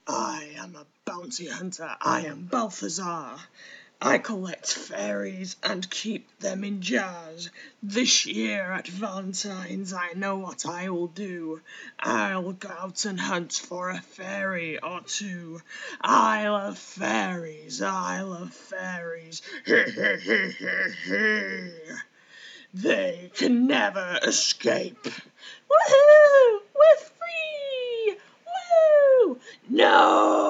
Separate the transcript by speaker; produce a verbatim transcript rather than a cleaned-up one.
Speaker 1: I am a bounty hunter. I am Balthazar. I collect fairies and keep them in jars. This year at Valentine's I know what I will do. I'll go out and hunt for a fairy or two. I love fairies, I love fairies. They can never escape. Woohoo! We're free! Woo! No!